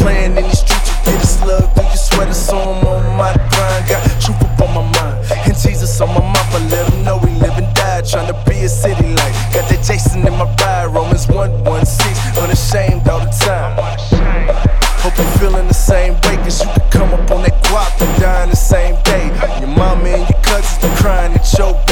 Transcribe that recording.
playing in these streets, you get a slug through your sweater, so I'm on my grind. Got truth up on my mind, and Jesus on my mouth. I let him know we live and die, trying to be a city light. Got that Jason in my ride, Romans 1:16, unashamed all the time. Hope you're feeling the same way, cause you could come up on that guap and die in the same day. Your mama and your cousins been crying at your